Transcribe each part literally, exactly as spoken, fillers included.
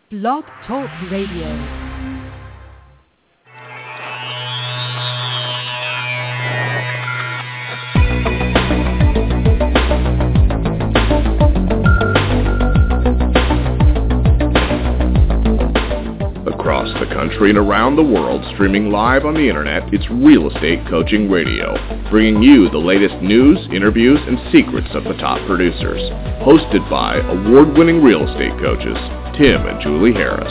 Blog Talk Radio. Across the country and around the world, streaming live on the internet, it's Real Estate Coaching Radio, bringing you the latest news, interviews, and secrets of the top producers. Hosted by award-winning real estate coaches, Tim and Julie Harris.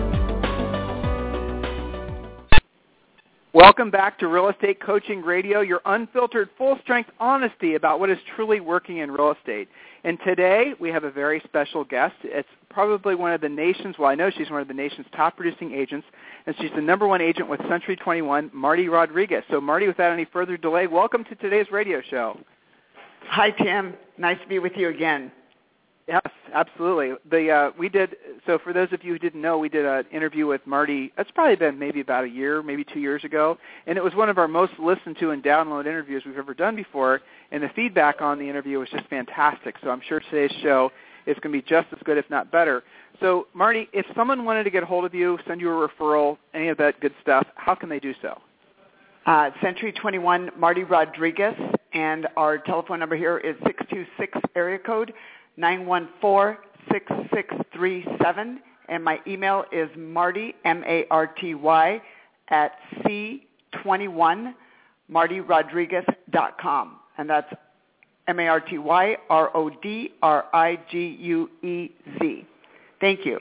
Welcome back to Real Estate Coaching Radio, your unfiltered, full-strength honesty about what is truly working in real estate. And today, we have a very special guest. It's probably one of the nation's, well, I know she's one of the nation's top producing agents, and she's the number one agent with Century twenty-one, Marty Rodriguez. So, Marty, without any further delay, welcome to today's radio show. Hi, Tim. Nice to be with you again. Yes, absolutely. The uh, we did, so for those of you who didn't know, we did an interview with Marty. That's probably been maybe about a year, maybe two years ago, and it was one of our most listened to and download interviews we've ever done before, and the feedback on the interview was just fantastic. So I'm sure today's show is going to be just as good, if not better. So, Marty, if someone wanted to get a hold of you, send you a referral, any of that good stuff, how can they do so? Uh, Century twenty-one, Marty Rodriguez, and our telephone number here is six two six area code nine one four, six six three seven, and my email is Marty, M A R T Y, at C twenty-one, Marty Rodriguez dot com, and that's M A R T Y R O D R I G U E Z. Thank you.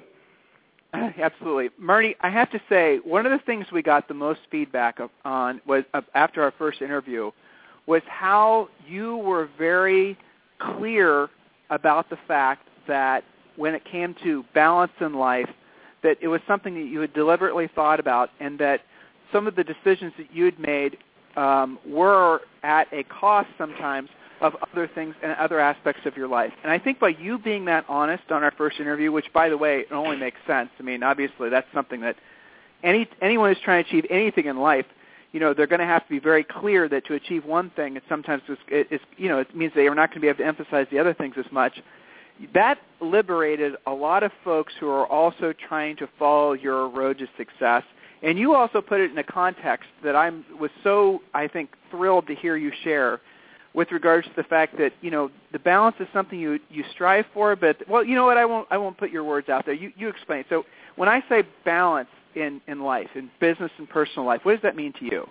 Absolutely. Marty, I have to say, one of the things we got the most feedback on was uh, after our first interview was how you were very clear about the fact that when it came to balance in life, that it was something that you had deliberately thought about, and that some of the decisions that you had made um, were at a cost sometimes of other things and other aspects of your life. And I think by you being that honest on our first interview, which, by the way, it only makes sense. I mean, obviously, that's something that any anyone who's trying to achieve anything in life, you know, they're going to have to be very clear that to achieve one thing, it sometimes is, it's, you know, it means they are not going to be able to emphasize the other things as much. That liberated a lot of folks who are also trying to follow your road to success. And you also put it in a context that I was so, I think, thrilled to hear you share, with regards to the fact that, you know, the balance is something you you strive for, but, well, you know what, I won't I won't put your words out there. You you explain. So when I say balance in, in life, in business and personal life, what does that mean to you?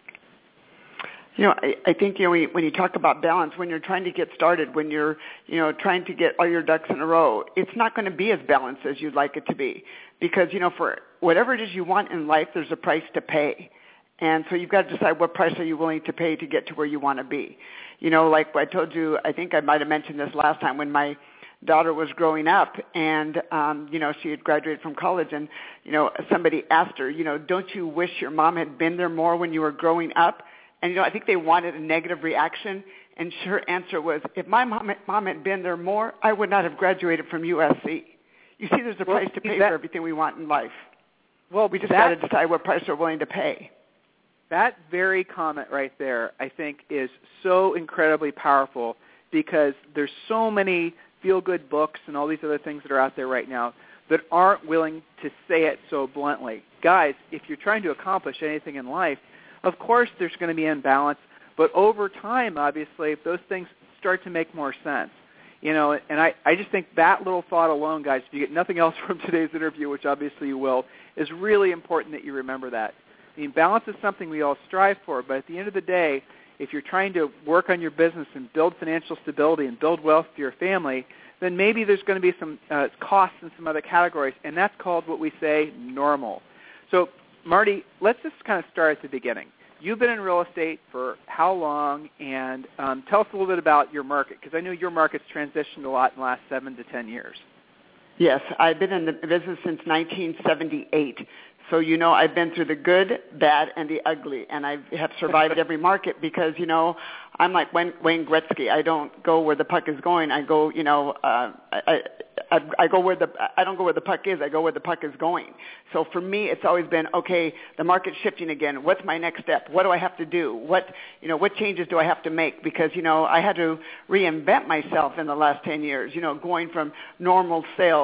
You know, I, I think, you know, when you, when you talk about balance, when you're trying to get started, when you're, you know, trying to get all your ducks in a row, it's not going to be as balanced as you'd like it to be. Because, you know, for whatever it is you want in life, there's a price to pay. And so you've got to decide what price are you willing to pay to get to where you want to be. You know, like I told you, I think I might have mentioned this last time when my daughter was growing up and, um, you know, she had graduated from college and, you know, somebody asked her, you know, don't you wish your mom had been there more when you were growing up? And, you know, I think they wanted a negative reaction. And her answer was, if my mom, mom had been there more, I would not have graduated from U S C. You see, there's a well, price to pay that, for everything we want in life. Well, we just got to decide what price we're willing to pay. That very comment right there, I think, is so incredibly powerful because there's so many feel-good books and all these other things that are out there right now that aren't willing to say it so bluntly. Guys, if you're trying to accomplish anything in life, of course there's going to be imbalance, but over time, obviously, those things start to make more sense. You know, and I, I just think that little thought alone, guys, if you get nothing else from today's interview, which obviously you will, is really important that you remember that. I mean, balance is something we all strive for, but at the end of the day, if you're trying to work on your business and build financial stability and build wealth for your family, then maybe there's going to be some uh, costs in some other categories, and that's called what we say normal. So, Marty, let's just kind of start at the beginning. You've been in real estate for how long, and um, tell us a little bit about your market, because I know your market's transitioned a lot in the last seven to ten years. Yes, I've been in the business since nineteen seventy-eight. So, you know, I've been through the good, bad, and the ugly, and I have survived every market because, you know, I'm like Wayne, Wayne Gretzky. I don't go where the puck is going. I go, you know, uh, I, I, I go where the I don't go where the puck is. I go where the puck is going. So for me, it's always been, okay, the market's shifting again. What's my next step? What do I have to do? What, you know, what changes do I have to make? Because, you know, I had to reinvent myself in the last ten years. You know, going from normal sales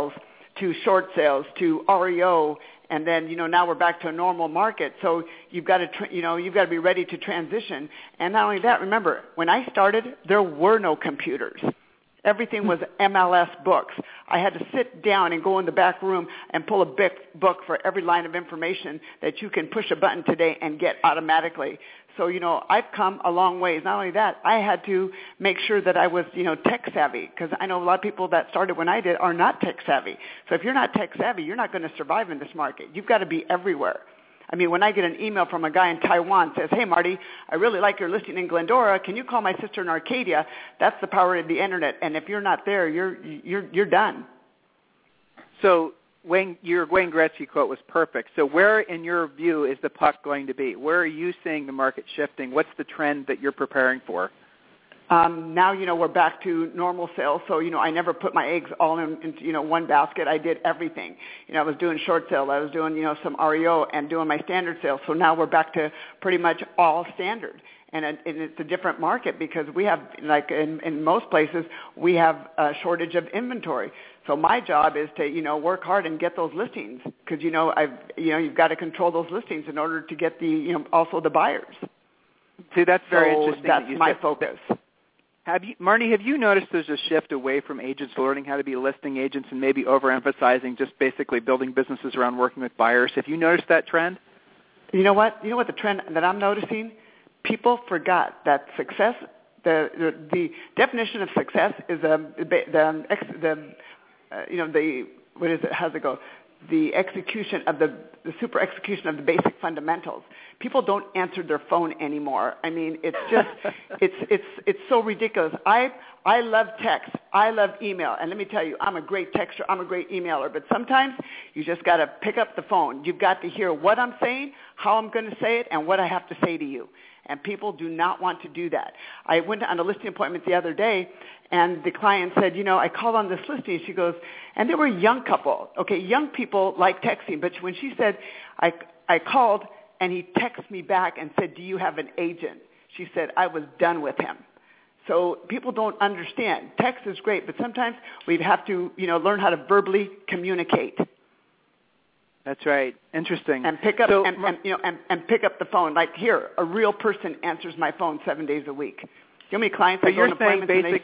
to short sales to R E O, and then, you know, now we're back to a normal market. So you've got to, tra- you know, you've got to be ready to transition. And not only that, remember, when I started, there were no computers. Everything was M L S books. I had to sit down and go in the back room and pull a book for every line of information that you can push a button today and get automatically. So, you know, I've come a long ways. Not only that, I had to make sure that I was, you know, tech savvy, because I know a lot of people that started when I did are not tech savvy. So if you're not tech savvy, you're not going to survive in this market. You've got to be everywhere. I mean, when I get an email from a guy in Taiwan says, hey, Marty, I really like your listing in Glendora. Can you call my sister in Arcadia? That's the power of the Internet. And if you're not there, you're you're you're done. So Wayne, your Wayne Gretzky quote was perfect. So where, in your view, is the puck going to be? Where are you seeing the market shifting? What's the trend that you're preparing for? Um, now, you know, we're back to normal sales. So, you know, I never put my eggs all in, into, you know, one basket. I did everything. You know, I was doing short sales. I was doing, you know, some R E O and doing my standard sales. So now we're back to pretty much all standard. And, it, and it's a different market because we have, like in, in most places, we have a shortage of inventory. So my job is to, you know, work hard and get those listings because, you know, I've, you know, you've got to control those listings in order to get the, you know, also the buyers. See, that's very so interesting. That's that you my said. focus. Have you, Marty, have you noticed there's a shift away from agents learning how to be listing agents and maybe overemphasizing just basically building businesses around working with buyers? Have you noticed that trend? You know what? You know what the trend that I'm noticing? People forgot that success, the the, the definition of success is um, the the, the uh, you know the what is it? How's it go? The execution of the the super execution of the basic fundamentals. People don't answer their phone anymore. I mean, it's just it's it's it's so ridiculous. I I love text. I love email. And let me tell you, I'm a great texter. I'm a great emailer. But sometimes you just got to pick up the phone. You've got to hear what I'm saying, how I'm going to say it, and what I have to say to you. And people do not want to do that. I went on a listing appointment the other day, and the client said, you know, I called on this listing. She goes, and they were a young couple. Okay, young people like texting. But when she said, I, I called, and he texted me back and said, do you have an agent? She said, I was done with him. So people don't understand. Text is great, but sometimes we have to, you know, learn how to verbally communicate. That's right. Interesting. And pick up so, and, and you know and, and pick up the phone. Like here, a real person answers my phone seven days a week. You know how many clients so I go on appointments basic, and they,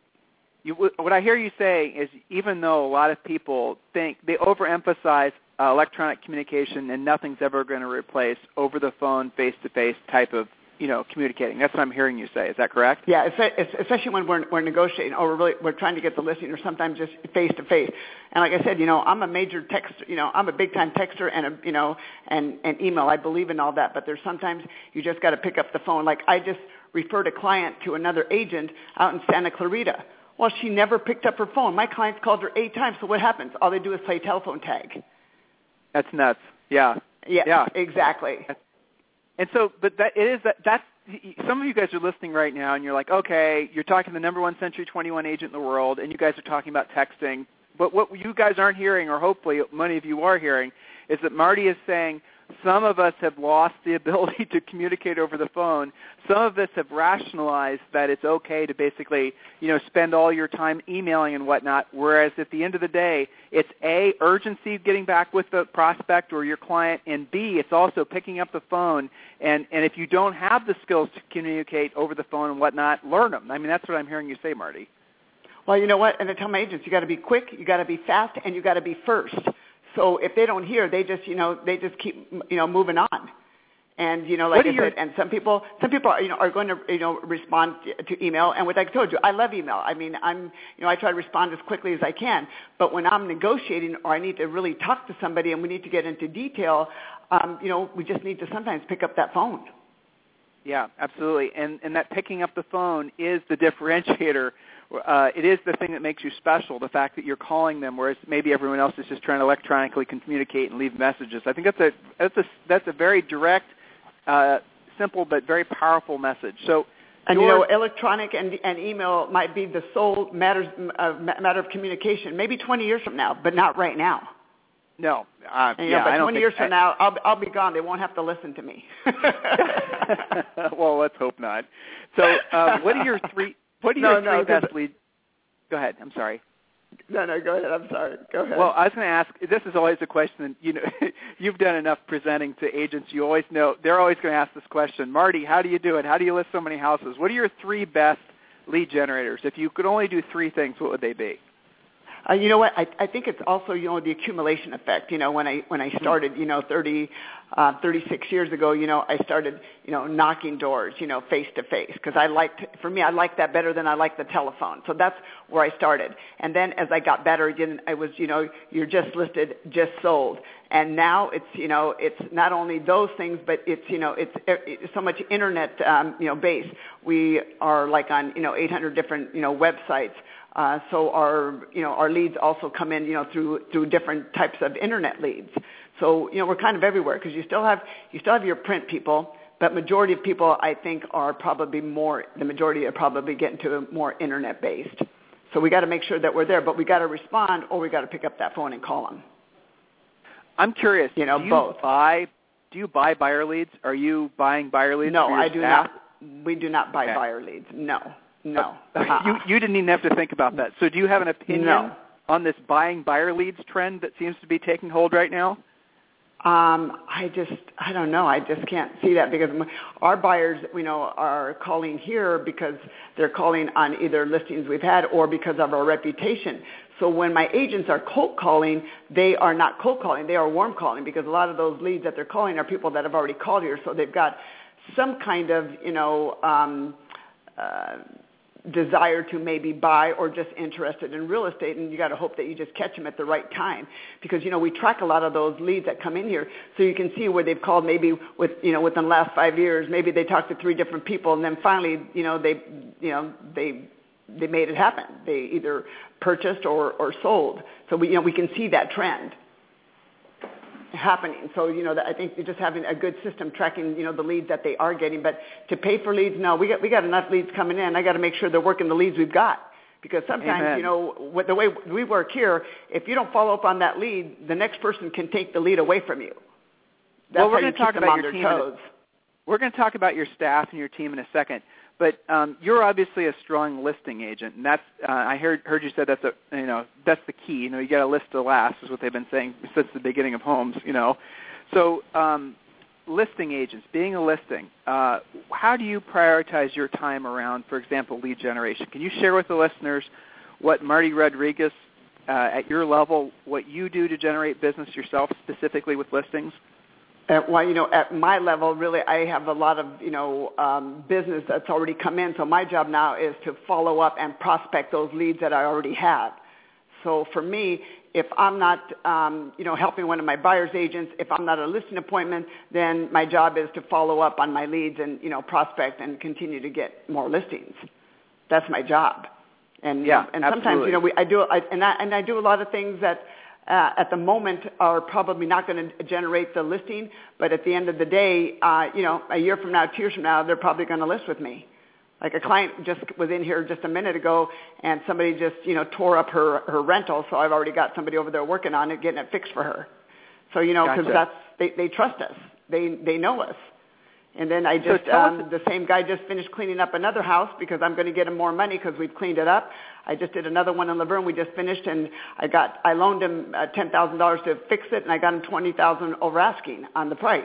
you, what I hear you saying is even though a lot of people think they overemphasize uh, electronic communication and nothing's ever going to replace over the phone, face-to-face type of, you know, communicating. That's what I'm hearing you say. Is that correct? Yeah, especially when we're, we're negotiating or we're, really, we're trying to get the listing or sometimes just face-to-face. And like I said, you know, I'm a major texter, you know, I'm a big-time texter and, a, you know, and, and email. I believe in all that. But there's sometimes you just got to pick up the phone. Like I just referred a client to another agent out in Santa Clarita. Well, she never picked up her phone. My clients called her eight times. So what happens? All they do is play telephone tag. That's nuts. Yeah. Yeah, yeah. exactly. And so, but that it is that that's some of you guys are listening right now, and you're like, okay, you're talking to the number one Century twenty-one agent in the world, and you guys are talking about texting. But what you guys aren't hearing, or hopefully many of you are hearing, is that Marty is saying some of us have lost the ability to communicate over the phone. Some of us have rationalized that it's okay to basically, you know, spend all your time emailing and whatnot, whereas at the end of the day, it's A, urgency of getting back with the prospect or your client, and B, it's also picking up the phone. And, and if you don't have the skills to communicate over the phone and whatnot, learn them. I mean, that's what I'm hearing you say, Marty. Well, you know what? And I tell my agents, you got to be quick, you got to be fast, and you got to be first. So if they don't hear, they just, you know, they just keep, you know, moving on. And, you know, like I said, and some people, some people are, you know, are going to, you know, respond to email. And what I told you, I love email. I mean, I'm, you know, I try to respond as quickly as I can. But when I'm negotiating or I need to really talk to somebody and we need to get into detail, um, you know, we just need to sometimes pick up that phone. Yeah, absolutely. And and that picking up the phone is the differentiator. Uh, it is the thing that makes you special, the fact that you're calling them, whereas maybe everyone else is just trying to electronically communicate and leave messages. I think that's a that's a that's a very direct, uh, simple but very powerful message. So, and you know, electronic and and email might be the sole matters uh, matter of communication, maybe twenty years from now, but not right now. No, uh, and, you yeah, know, but I don't twenty think, years from I, now, I'll I'll be gone. They won't have to listen to me. Well, let's hope not. So, uh, what are your three? What are no, your no, three best leads? Go ahead. I'm sorry. No, no, go ahead. I'm sorry. Go ahead. Well, I was going to ask, this is always a question, you know, you've done enough presenting to agents. You always know, they're always going to ask this question. Marty, how do you do it? How do you list so many houses? What are your three best lead generators? If you could only do three things, what would they be? Uh, you know what? I, I think it's also, you know, the accumulation effect. You know, when I when I started, you know, thirty, uh, thirty-six years ago, you know, I started, you know, knocking doors, you know, face to face, because I liked, for me, I liked that better than I liked the telephone. So that's where I started. And then as I got better, again, I was, you know, you're just listed, just sold. And now it's, you know, it's not only those things, but it's, you know, it's, it's so much internet, um, you know, base. We are like on, you know, eight hundred different, you know, websites. Uh, so our, you know, our leads also come in, you know, through through different types of internet leads. So, you know, we're kind of everywhere, because you still have you still have your print people, but majority of people, I think, are probably more. The majority are probably getting to more internet based. So we got to make sure that we're there, but we got to respond, or we got to pick up that phone and call them. I'm curious. You know, do you both. buy do you buy buyer leads? Are you buying buyer leads? No, for your I do staff? not. We do not buy okay. buyer leads. No. No. Uh, you, you didn't even have to think about that. So do you have an opinion no. on this buying buyer leads trend that seems to be taking hold right now? Um, I just, I don't know. I just can't see that, because our buyers, you know, are calling here because they're calling on either listings we've had or because of our reputation. So when my agents are cold calling, they are not cold calling. They are warm calling, because a lot of those leads that they're calling are people that have already called here. So they've got some kind of, you know, um, uh, desire to maybe buy, or just interested in real estate, and you got to hope that you just catch them at the right time, because, you know, we track a lot of those leads that come in here, so you can see where they've called maybe with, you know, within the last five years, maybe they talked to three different people, and then finally, you know, they, you know, they, they made it happen. They either purchased or, or sold. So we, you know, we can see that trend happening. So, you know, I think just having a good system tracking, you know, the leads that they are getting. But to pay for leads, no, we got we got enough leads coming in. I got to make sure they're working the leads we've got, because sometimes, Amen. you know, with the way we work here, if you don't follow up on that lead, the next person can take the lead away from you. That's well, we're how you going to talk keep them about on your their team. toes. A, we're going to talk about your staff and your team in a second. But um, you're obviously a strong listing agent, and that's uh, I heard heard you said that's a you know that's the key. You know, you got to list to last, is what they've been saying since the beginning of homes. You know. So um, listing agents, being a listing, uh, how do you prioritize your time around, for example, lead generation? Can you share with the listeners what Marty Rodriguez, uh, at your level, what you do to generate business yourself, specifically with listings? Uh, well, you know, at my level, really, I have a lot of, you know, um, business that's already come in. So my job now is to follow up and prospect those leads that I already have. So for me, if I'm not, um, you know, helping one of my buyer's agents, if I'm not a listing appointment, then my job is to follow up on my leads and, you know, prospect and continue to get more listings. That's my job. And yeah, and absolutely. sometimes, you know, we, I do, I, and I and I do a lot of things that uh, at the moment are probably not going to generate the listing, but at the end of the day, uh, you know, a year from now, two years from now, they're probably going to list with me. Like a client just was in here just a minute ago, and somebody just, you know, tore up her, her rental, so I've already got somebody over there working on it, getting it fixed for her. So, you know, because gotcha. that's, they, they trust us. They they know us. And then I just, so um, the same guy just finished cleaning up another house, because I'm going to get him more money because we've cleaned it up. I just did another one in Laverne. We just finished, and I got, I loaned him uh, ten thousand dollars to fix it, and I got him twenty thousand dollars over asking on the price.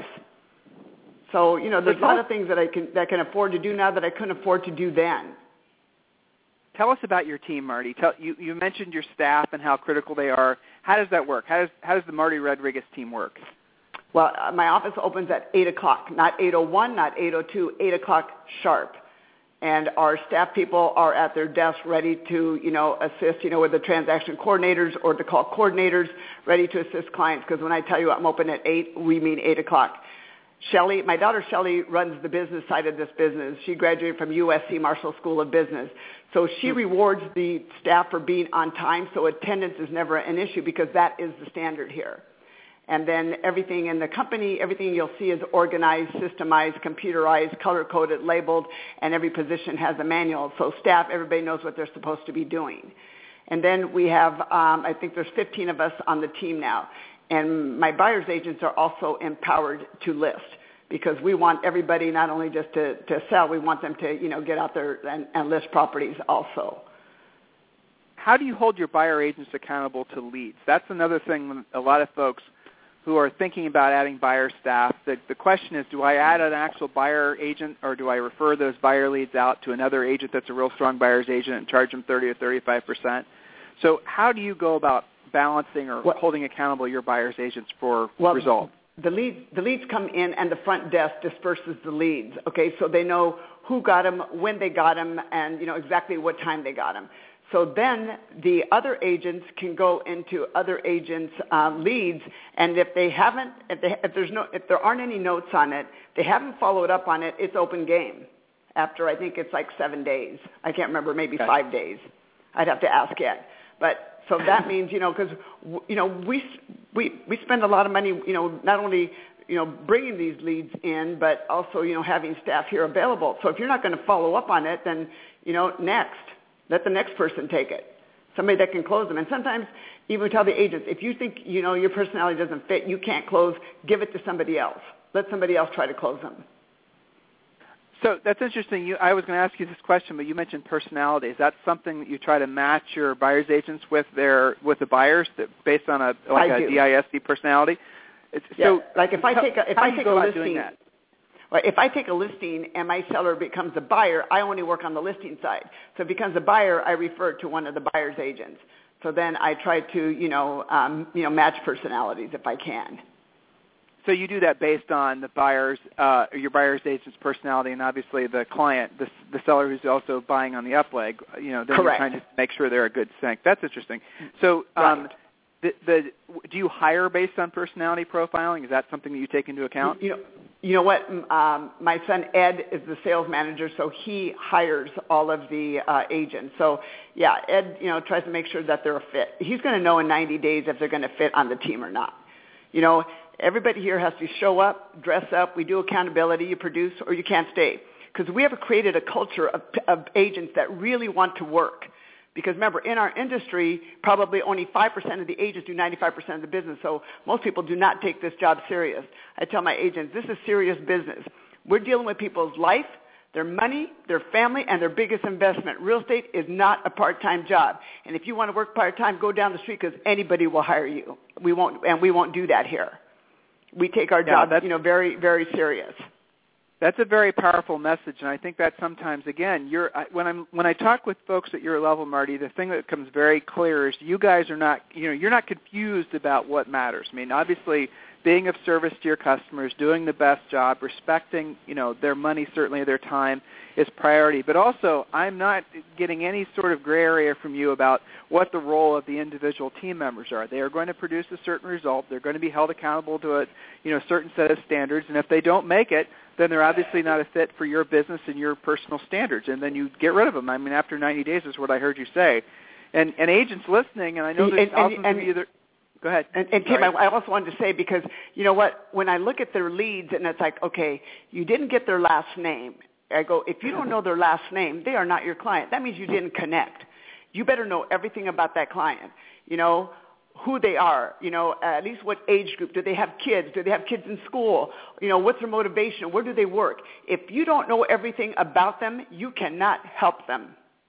So, you know, there's a lot of things that I can that I can afford to do now that I couldn't afford to do then. Tell us about your team, Marty. Tell, you, you mentioned your staff and how critical they are. How does that work? How does, how does the Marty Rodriguez team work? Well, uh, my office opens at eight o'clock, not eight oh one, not eight oh two, eight o'clock sharp. And our staff people are at their desk ready to, you know, assist, you know, with the transaction coordinators or the call coordinators, ready to assist clients. Because when I tell you I'm open at eight, we mean eight o'clock. Shelley, my daughter Shelley runs the business side of this business. She graduated from U S C Marshall School of Business. So she rewards the staff for being on time, so attendance is never an issue because that is the standard here. And then everything in the company, everything you'll see is organized, systemized, computerized, color-coded, labeled, and every position has a manual. So staff, everybody knows what they're supposed to be doing. And then we have, um, I think there's fifteen of us on the team now. And my buyer's agents are also empowered to list because we want everybody not only just to, to sell, we want them to, you know, get out there and, and list properties also. how do you hold your buyer agents accountable to leads? That's another thing a lot of folks who are thinking about adding buyer staff, the, the question is, do I add an actual buyer agent or do I refer those buyer leads out to another agent that's a real strong buyer's agent and charge them thirty or thirty-five percent? So how do you go about balancing or what, holding accountable your buyer's agents for well, results? The leads, the leads come in and the front desk disperses the leads, okay, so they know who got them, when they got them, and, you know, exactly what time they got them. So then the other agents can go into other agents' um, leads, and if they haven't, if, they, if there's no, if there aren't any notes on it, they haven't followed up on it, it's open game. After I think it's like seven days, I can't remember, maybe okay. five days. I'd have to ask Ed. But so that means, you know, because you know we we we spend a lot of money, you know, not only you know bringing these leads in, but also you know having staff here available. So if you're not going to follow up on it, then you know next. Let the next person take it, somebody that can close them. And sometimes even we tell the agents, if you think, you know, your personality doesn't fit, you can't close, give it to somebody else. Let somebody else try to close them. So that's interesting. You, I was going to ask you this question, but you mentioned personality. Is that something that you try to match your buyer's agents with their with the buyers that, based on a like I a do. D I S C personality? It's, yeah. So like if I take a, if how I do you take go a about listing. doing that? Well, if I take a listing and my seller becomes a buyer, I only work on the listing side. So if it becomes a buyer, I refer to one of the buyer's agents. So then I try to, you know, um, you know, match personalities if I can. So you do that based on the buyer's, uh, your buyer's agent's personality, and obviously the client, the, the seller who's also buying on the up leg. You know, then Correct. you're trying to make sure they're a good sync. That's interesting. So, um, right. the, the, do you hire based on personality profiling? Is that something that you take into account? You know. You know what? Um, my son Ed is the sales manager, so he hires all of the uh, agents. So, yeah, Ed, you know, tries to make sure that they're a fit. He's going to know in ninety days if they're going to fit on the team or not. You know, everybody here has to show up, dress up. We do accountability. You produce or you can't stay. Because we have created a culture of, of agents that really want to work. Because remember, in our industry, probably only five percent of the agents do ninety-five percent of the business. So most people do not take this job serious. I tell my agents, this is serious business. We're dealing with people's life, their money, their family, and their biggest investment. Real estate is not a part-time job. And if you want to work part-time, go down the street because anybody will hire you. We won't, and we won't do that here. We take our Yeah, job, you know, very, very serious. That's a very powerful message, and I think that sometimes, again, you're I, when I'm when I talk with folks at your level, Marty, the thing that becomes very clear is you guys are not, you know, you're not confused about what matters. I mean, obviously, being of service to your customers, doing the best job, respecting, you know, their money, certainly their time, is priority. But also, I'm not getting any sort of gray area from you about what the role of the individual team members are. They are going to produce a certain result. They're going to be held accountable to a, you know, certain set of standards, and if they don't make it, then they're obviously not a fit for your business and your personal standards, and then you get rid of them. I mean, after ninety days is what I heard you say. And, and agents listening, and I know there's and, thousands and, of you that – go ahead. And, and Tim, I, I also wanted to say, because you know what, when I look at their leads and it's like, okay, you didn't get their last name. I go, if you don't know their last name, they are not your client. That means you didn't connect. You better know everything about that client, you know, who they are, you know, at least what age group. Do they have kids? Do they have kids in school? You know, what's their motivation? Where do they work? If you don't know everything about them, you cannot help them.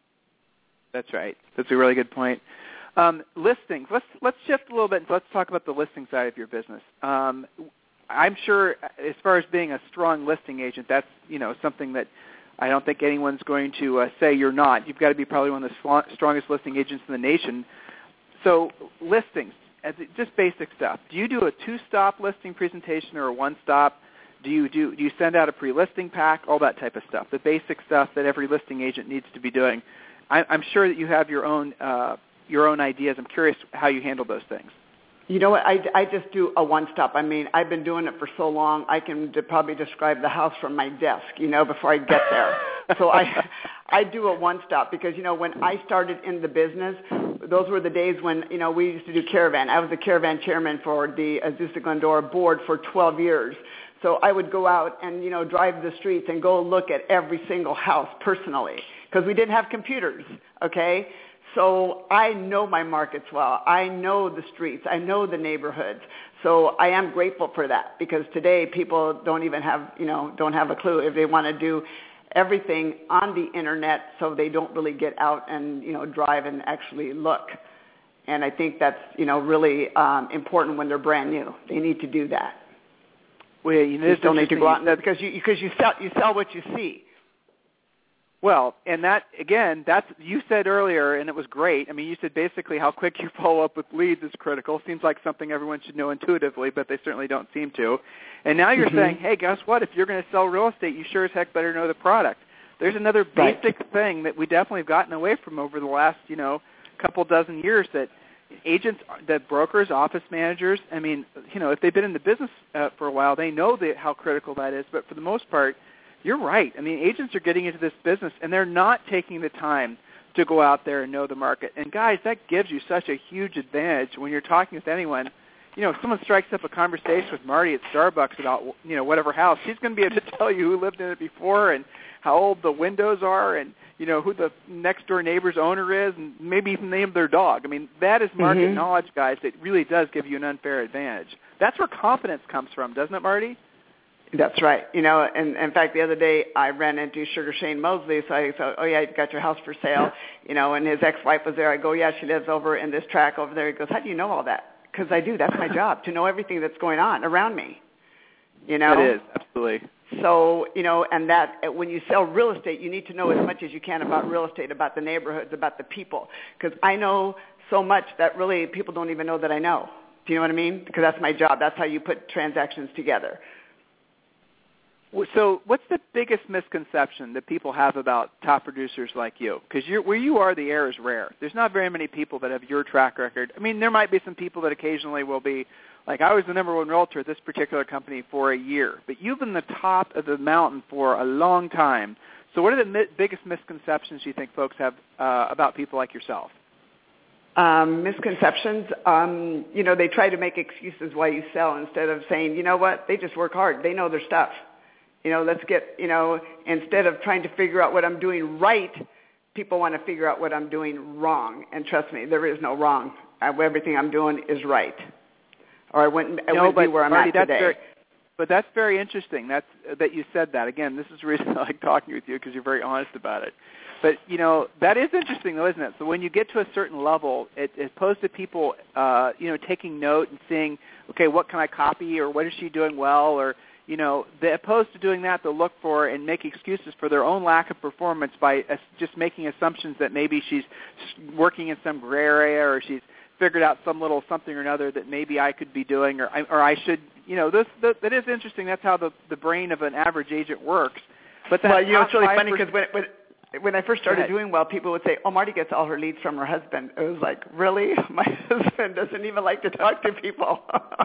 That's right. That's a really good point. Um, listings. Let's let's shift a little bit and let's talk about the listing side of your business. Um, I'm sure, as far as being a strong listing agent, that's, you know, something that I don't think anyone's going to uh, say you're not. You've got to be probably one of the strongest listing agents in the nation. So listings, as it, just basic stuff. Do you do a two-stop listing presentation or a one-stop? Do you do do you send out a pre-listing pack? All that type of stuff, the basic stuff that every listing agent needs to be doing. I, I'm sure that you have your own uh, your own ideas. I'm curious how you handle those things. You know what? I, I just do a one-stop. I mean, I've been doing it for so long, I can de- probably describe the house from my desk, you know, before I get there. So I I do a one-stop because, you know, when I started in the business, those were the days when, you know, we used to do Caravan. I was the Caravan chairman for the Azusa Glendora board for twelve years. So I would go out and, you know, drive the streets and go look at every single house personally because we didn't have computers, okay? So I know my markets well. I know the streets. I know the neighborhoods. So I am grateful for that because today people don't even have, you know, don't have a clue if they want to do everything on the internet so they don't really get out and, you know, drive and actually look. And I think that's, you know, really um, important when they're brand new. They need to do that. Well, you, know, you still need to go out and, because you because you sell you sell what you see. Well, and that, again, that's, you said earlier, and it was great. I mean, you said basically how quick you follow up with leads is critical. Seems like something everyone should know intuitively, but they certainly don't seem to. And now you're mm-hmm. saying, hey, guess what? If you're going to sell real estate, you sure as heck better know the product. There's another basic right. thing that we definitely have gotten away from over the last, you know, couple dozen years, that agents, that brokers, office managers, I mean, you know, if they've been in the business uh, for a while, they know that how critical that is. But for the most part, you're right. I mean, agents are getting into this business, and they're not taking the time to go out there and know the market. And, guys, that gives you such a huge advantage when you're talking with anyone. You know, if someone strikes up a conversation with Marty at Starbucks about, you know, whatever house, she's going to be able to tell you who lived in it before and how old the windows are and, you know, who the next-door neighbor's owner is and maybe even name their dog. I mean, that is market mm-hmm. knowledge, guys, that really does give you an unfair advantage. That's where confidence comes from, doesn't it, Marty? That's right. You know, and in fact, the other day I ran into Sugar Shane Mosley, so I thought, oh, yeah, you got your house for sale, you know, and his ex-wife was there. I go, yeah, she lives over in this tract over there. He goes, how do you know all that? Because I do. That's my job, to know everything that's going on around me, you know? It is, absolutely. So, you know, and that when you sell real estate, you need to know as much as you can about real estate, about the neighborhoods, about the people, because I know so much that really people don't even know that I know. Do you know what I mean? Because that's my job. That's how you put transactions together. So what's the biggest misconception that people have about top producers like you? Because you're, where you are, the air is rare. There's not very many people that have your track record. I mean, there might be some people that occasionally will be, like I was the number one realtor at this particular company for a year, but you've been the top of the mountain for a long time. So what are the mi- biggest misconceptions you think folks have uh, about people like yourself? Um, misconceptions, um, you know, they try to make excuses why you sell instead of saying, you know what, they just work hard. They know their stuff. You know, let's get, you know, instead of trying to figure out what I'm doing right, people want to figure out what I'm doing wrong. And trust me, there is no wrong. I, everything I'm doing is right. Or I wouldn't, I no, wouldn't be where I'm Marty, at that's today. Very, but that's very interesting that's, that you said that. Again, this is the reason I like talking with you, because you're very honest about it. But, you know, that is interesting, though, isn't it? So when you get to a certain level, it, as opposed to people, uh, you know, taking note and seeing, okay, what can I copy, or what is she doing well, or, you know, the, opposed to doing that, they'll look for and make excuses for their own lack of performance by uh, just making assumptions that maybe she's working in some gray area, or she's figured out some little something or another that maybe I could be doing, or I, or I should, you know, this, that, that is interesting. That's how the, the brain of an average agent works. But that well, you know, it's really funny because when, when when I first started Right. doing well, people would say, oh, Marty gets all her leads from her husband. It was like, really? My husband doesn't even like to talk to people.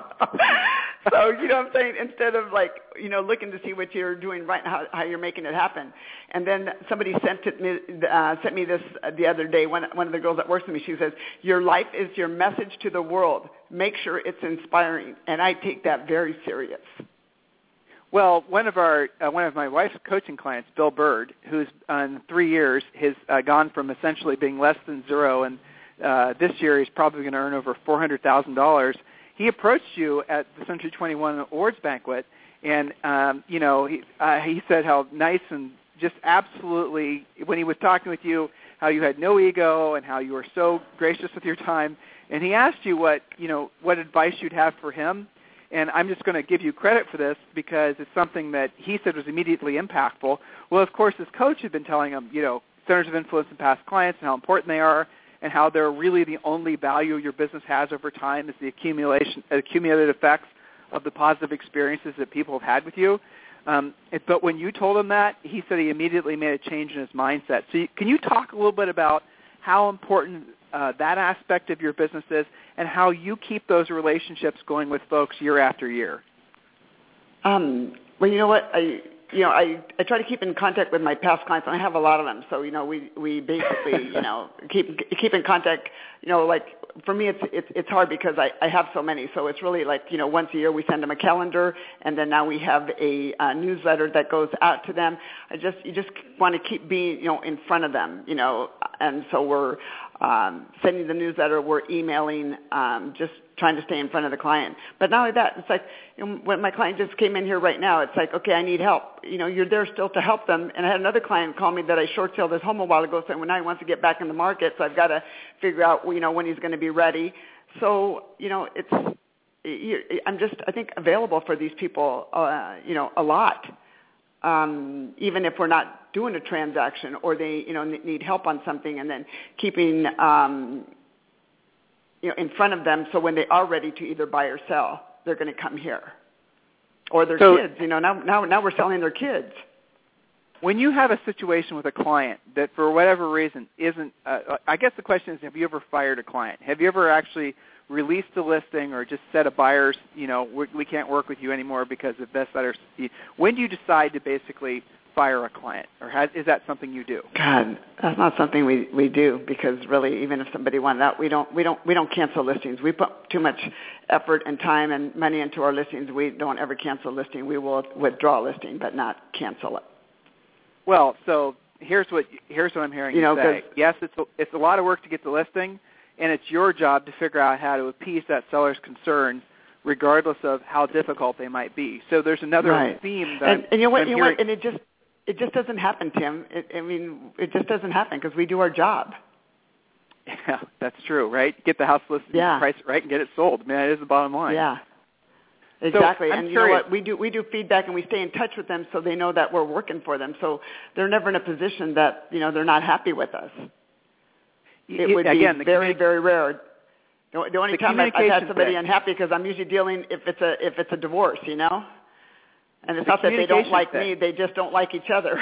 So, you know what I'm saying? Instead of like, you know, looking to see what you're doing right and how, how you're making it happen. And then somebody sent it me, uh, sent me this uh, the other day. One, one of the girls that works with me, she says, your life is your message to the world. Make sure it's inspiring. And I take that very serious. Well, one of our uh, one of my wife's coaching clients, Bill Bird, who's in three years has uh, gone from essentially being less than zero, and uh, this year he's probably going to earn over four hundred thousand dollars. He approached you at the Century twenty-one Awards banquet, and um, you know he uh, he said how nice and just absolutely when he was talking with you, how you had no ego and how you were so gracious with your time. And he asked you what you know what advice you'd have for him. And I'm just going to give you credit for this because it's something that he said was immediately impactful. Well, of course, his coach had been telling him, you know, centers of influence in past clients and how important they are and how they're really the only value your business has over time is the accumulation, accumulated effects of the positive experiences that people have had with you. Um, it, but when you told him that, he said he immediately made a change in his mindset. So you, can you talk a little bit about how important uh, that aspect of your business is and how you keep those relationships going with folks year after year? Um, well, you know what? I you know I, I try to keep in contact with my past clients, and I have a lot of them. So you know we we basically you know keep keep in contact. You know, like for me, it's it's it's hard because I, I have so many. So it's really like you know once a year we send them a calendar, and then now we have a, a newsletter that goes out to them. I just you just want to keep being you know in front of them. You know, and so we're um, sending the newsletter, we're emailing, um, just trying to stay in front of the client. But not only that, it's like, you know, when my client just came in here right now, it's like, okay, I need help. You know, you're there still to help them. And I had another client call me that I short sold his home a while ago, saying, well, now he wants to get back in the market, so I've got to figure out, you know, when he's going to be ready. So, you know, it's, I'm just, I think, available for these people, uh, you know, a lot. Um, even if we're not doing a transaction or they, you know, need help on something, and then keeping, um, you know, in front of them, so when they are ready to either buy or sell, they're going to come here. Or their so, kids, you know, now, now, now we're selling their kids. When you have a situation with a client that for whatever reason isn't, uh, I guess the question is, have you ever fired a client? Have you ever actually released a listing or just said a buyer's, you know, we, we can't work with you anymore because of this, that, or when do you decide to basically fire a client, or has, is that something you do? God, that's not something we, we do, because really, even if somebody wanted out, we don't we don't we don't cancel listings. We put too much effort and time and money into our listings. We don't ever cancel a listing. We will withdraw a listing, but not cancel it. Well, so here's what here's what I'm hearing you, you know, say. Yes, it's a, it's a lot of work to get the listing, and it's your job to figure out how to appease that seller's concerns, regardless of how difficult they might be. So there's another right. theme that and, and you know what, I'm you know hearing. what, and it just it just doesn't happen, Tim. It, I mean, it just doesn't happen because we do our job. Yeah, that's true, right? Get the house listed, yeah. price it right, and get it sold. I mean, that is the bottom line. Yeah. Exactly, so, and you curious. know what? We do we do feedback, and we stay in touch with them, so they know that we're working for them. So they're never in a position that, you know, they're not happy with us. It you, would again, be very communi- very rare. The, the only the time I've, I've had somebody thing. unhappy, because I'm usually dealing if it's a if it's a divorce, you know. And it's the not that they don't like thing. me; they just don't like each other.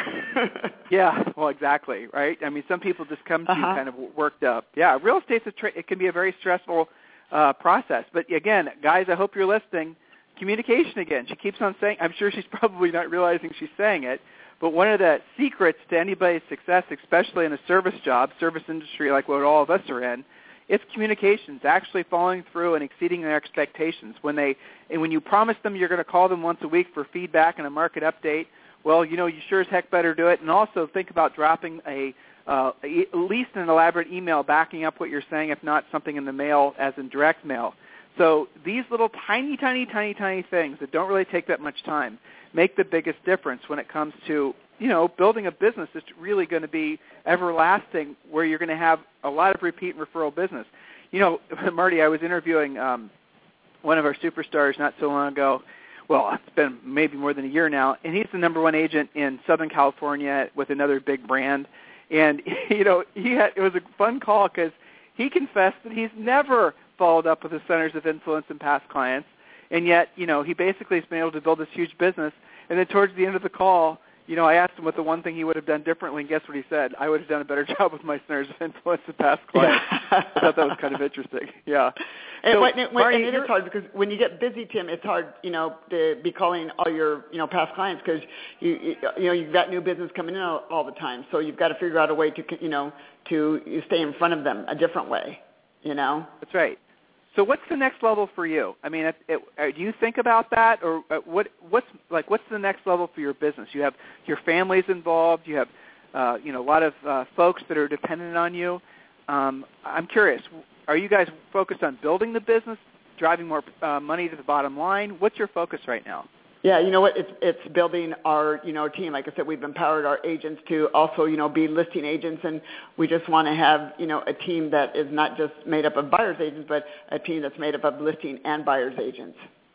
Yeah, well, exactly, right? I mean, some people just come to uh-huh. you kind of worked up. Yeah, real estate's a tra- it can be a very stressful uh, process. But again, guys, I hope you're listening. Communication again. She keeps on saying, I'm sure she's probably not realizing she's saying it, but one of the secrets to anybody's success, especially in a service job, service industry like what all of us are in, it's communications, actually following through and exceeding their expectations. When they and when you promise them you're going to call them once a week for feedback and a market update, well, you know, you sure as heck better do it. And also think about dropping a uh, at least an elaborate email backing up what you're saying, if not something in the mail as in direct mail. So these little tiny, tiny, tiny, tiny things that don't really take that much time make the biggest difference when it comes to, you know, building a business that's really going to be everlasting, where you're going to have a lot of repeat and referral business. You know, Marty, I was interviewing um, one of our superstars not so long ago. Well, it's been maybe more than a year now, and he's the number one agent in Southern California with another big brand. And, you know, he had, it was a fun call because he confessed that he's never followed up with the centers of influence and past clients, and yet, you know, he basically has been able to build this huge business. And then towards the end of the call, you know, I asked him what the one thing he would have done differently, and guess what he said? I would have done a better job with my centers of influence and past clients. I thought that was kind of interesting. Yeah. And, so, when, when, Marty, and it is hard because when you get busy, Tim, it's hard, you know, to be calling all your, you know, past clients because you, you, you know, you've got new business coming in all, all the time. So you've got to figure out a way to, you know, to stay in front of them a different way, you know. That's right. So what's the next level for you? I mean, it, it, do you think about that, or what? What's like? What's the next level for your business? You have your family's involved. You have, uh, you know, a lot of uh, folks that are dependent on you. Um, I'm curious. Are you guys focused on building the business, driving more uh, money to the bottom line? What's your focus right now? Yeah, you know what? It's it's building our, you know, team. Like I said, we've empowered our agents to also, you know, be listing agents, and we just want to have, you know, a team that is not just made up of buyer's agents, but a team that's made up of listing and buyer's agents.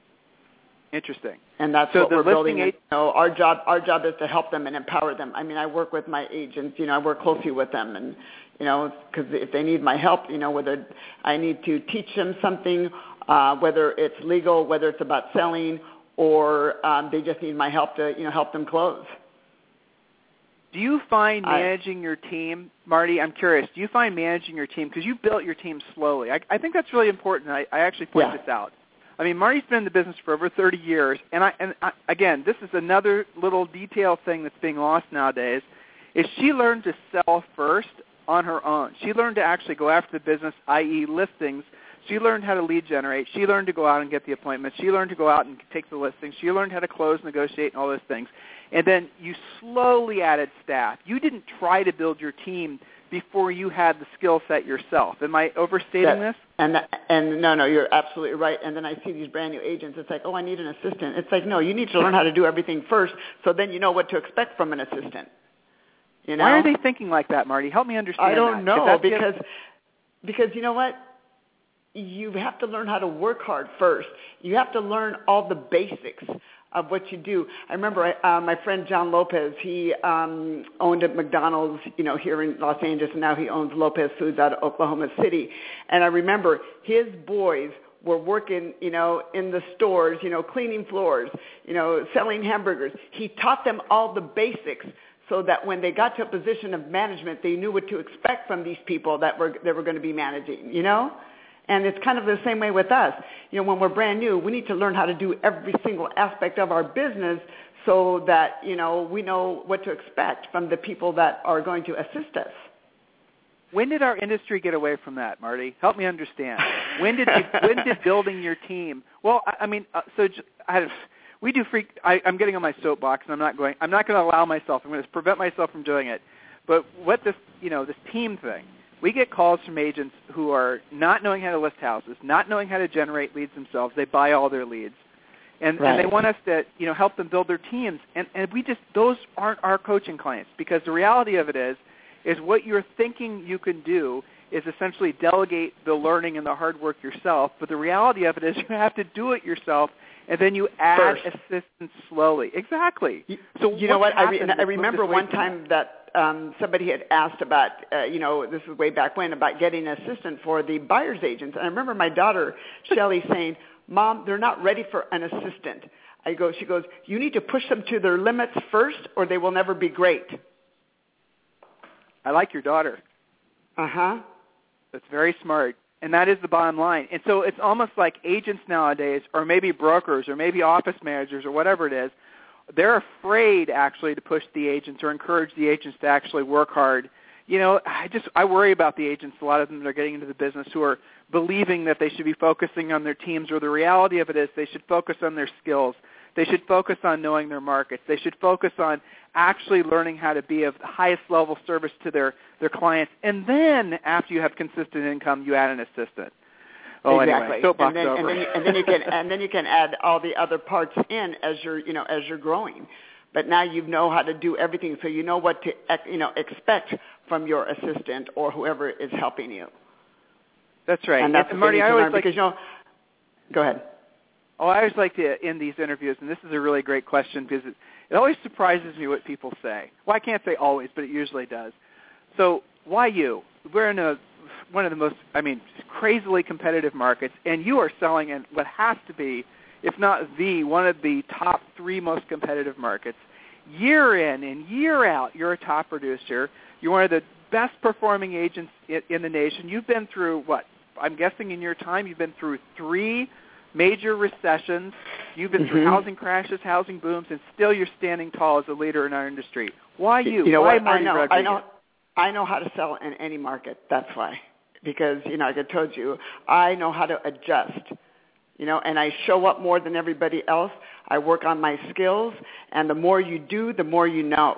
Interesting. And that's so what the we're building. Ag- you know, our job our job is to help them and empower them. I mean, I work with my agents. You know, I work closely with them, and you know, because if they need my help, you know, whether I need to teach them something, uh, whether it's legal, whether it's about selling, or um, they just need my help to, you know, help them close. Do you find I, managing your team, Marty, I'm curious, do you find managing your team, because you built your team slowly. I, I think that's really important. I, I actually point yeah. this out. I mean, Marty's been in the business for over thirty years, and, I, and I, again, this is another little detail thing that's being lost nowadays, is she learned to sell first on her own. She learned to actually go after the business, that is listings. She learned how to lead generate. She learned to go out and get the appointments. She learned to go out and take the listings. She learned how to close, negotiate, and all those things. And then you slowly added staff. You didn't try to build your team before you had the skill set yourself. Am I overstating that, this? And that, and no, no, you're absolutely right. And then I see these brand new agents. It's like, oh, I need an assistant. It's like, no, you need to learn how to do everything first, so then you know what to expect from an assistant. You know? Why are they thinking like that, Marty? Help me understand. I don't that. know because because you know what? You have to learn how to work hard first. You have to learn all the basics of what you do. I remember uh, my friend John Lopez, he um, owned a McDonald's, you know, here in Los Angeles, and now he owns Lopez Foods out of Oklahoma City. And I remember his boys were working, you know, in the stores, you know, cleaning floors, you know, selling hamburgers. He taught them all the basics so that when they got to a position of management, they knew what to expect from these people that were they were going to be managing, you know? And it's kind of the same way with us. You know, when we're brand new, we need to learn how to do every single aspect of our business so that, you know, we know what to expect from the people that are going to assist us. When did our industry get away from that, Marty? Help me understand. When did you, when did building your team? Well, I, I mean, uh, so I, we do freak. I, I'm getting on my soapbox, and I'm not going. I'm not going to allow myself. I'm going to prevent myself from doing it. But what this, you know, this team thing. We get calls from agents who are not knowing how to list houses, not knowing how to generate leads themselves. They buy all their leads. And, right. and they want us to, you know, help them build their teams. And, and we just, those aren't our coaching clients, because the reality of it is, is what you're thinking you can do is essentially delegate the learning and the hard work yourself. But the reality of it is you have to do it yourself, and then you add First. assistance slowly. Exactly. So you know what? I, re- I remember one time that um, somebody had asked about, uh, you know, this is way back when, about getting an assistant for the buyer's agents. And I remember my daughter, Shelly, saying, Mom, they're not ready for an assistant. I go, she goes, you need to push them to their limits first or they will never be great. I like your daughter. Uh-huh. That's very smart. And that is the bottom line. And so it's almost like agents nowadays, or maybe brokers, or maybe office managers, or whatever it is, they're afraid actually to push the agents or encourage the agents to actually work hard. You know, I just I worry about the agents, a lot of them that are getting into the business, who are believing that they should be focusing on their teams, or the reality of it is they should focus on their skills. They should focus on knowing their markets. They should focus on actually learning how to be of the highest level service to their, their clients. And then after you have consistent income, you add an assistant. Oh, exactly. Anyway, soapbox and then, over. And then, you, and then you can and then you can add all the other parts in as you're you know as you're growing. But now you know how to do everything, so you know what to you know expect from your assistant or whoever is helping you. That's right. And that's and what Marty, you I need to always learn like, because you know. Go ahead. Oh, I always like to end these interviews, and this is a really great question because it, it always surprises me what people say. Well, I can't say always, but it usually does. So why you? We're in a one of the most, I mean, crazily competitive markets, and you are selling in what has to be, if not the, one of the top three most competitive markets. Year in and year out, you're a top producer. You're one of the best performing agents in, in the nation. You've been through, what, I'm guessing in your time, you've been through three major recessions. You've been mm-hmm. through housing crashes, housing booms, and still you're standing tall as a leader in our industry. Why you? You know why what? Marty I know, Rodriguez? I know, I know how to sell in any market. That's why. Because, you know, like I told you, I know how to adjust, you know, and I show up more than everybody else. I work on my skills, and the more you do, the more you know.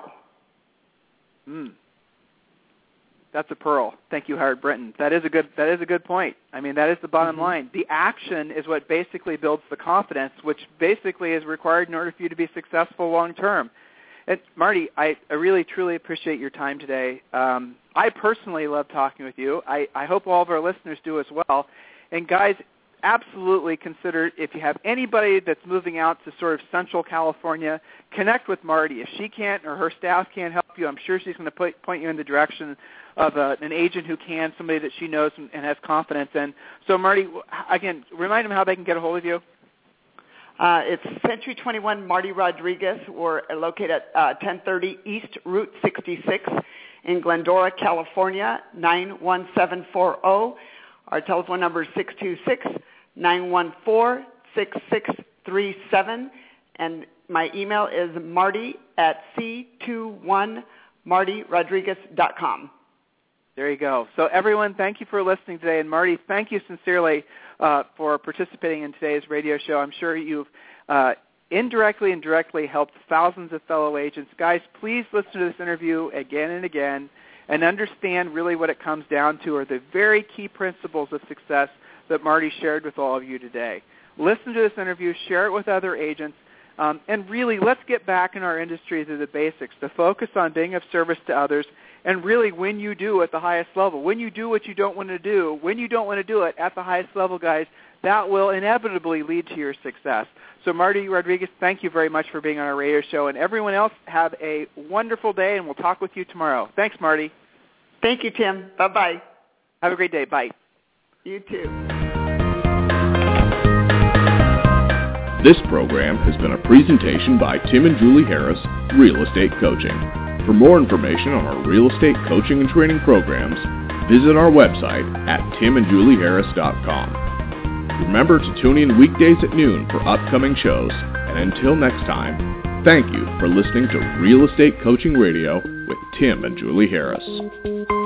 Mm. That's a pearl. Thank you, Howard Brinton. That is a good. That is a good point. I mean, that is the bottom mm-hmm. line. The action is what basically builds the confidence, which basically is required in order for you to be successful long term. And Marty, I, I really truly appreciate your time today. Um, I personally love talking with you. I, I hope all of our listeners do as well. And guys, absolutely consider, if you have anybody that's moving out to sort of Central California, connect with Marty. If she can't or her staff can't help you, I'm sure she's going to put, point you in the direction of a, an agent who can, somebody that she knows and, and has confidence in. So Marty, again, remind them how they can get a hold of you. Uh, it's Century twenty-one Marty Rodriguez. We're located at uh, ten thirty East Route sixty-six in Glendora, California, nine one seven four zero. Our telephone number is six two six, nine one four, six six three seven. And my email is marty at c two one marty rodriguez dot com. There you go. So everyone, thank you for listening today. And Marty, thank you sincerely uh, for participating in today's radio show. I'm sure you've uh, indirectly and directly helped thousands of fellow agents. Guys, please listen to this interview again and again. and understand really what it comes down to are the very key principles of success that Marty shared with all of you today. Listen to this interview, share it with other agents, um, and really let's get back in our industry to the basics, to focus on being of service to others, and really when you do at the highest level, when you do what you don't want to do, when you don't want to do it at the highest level, guys, that will inevitably lead to your success. So Marty Rodriguez, thank you very much for being on our radio show. And everyone else, have a wonderful day, and we'll talk with you tomorrow. Thanks, Marty. Thank you, Tim. Bye-bye. Have a great day. Bye. You too. This program has been a presentation by Tim and Julie Harris, Real Estate Coaching. For more information on our real estate coaching and training programs, visit our website at tim and julie harris dot com. Remember to tune in weekdays at noon for upcoming shows. And until next time, thank you for listening to Real Estate Coaching Radio with Tim and Julie Harris.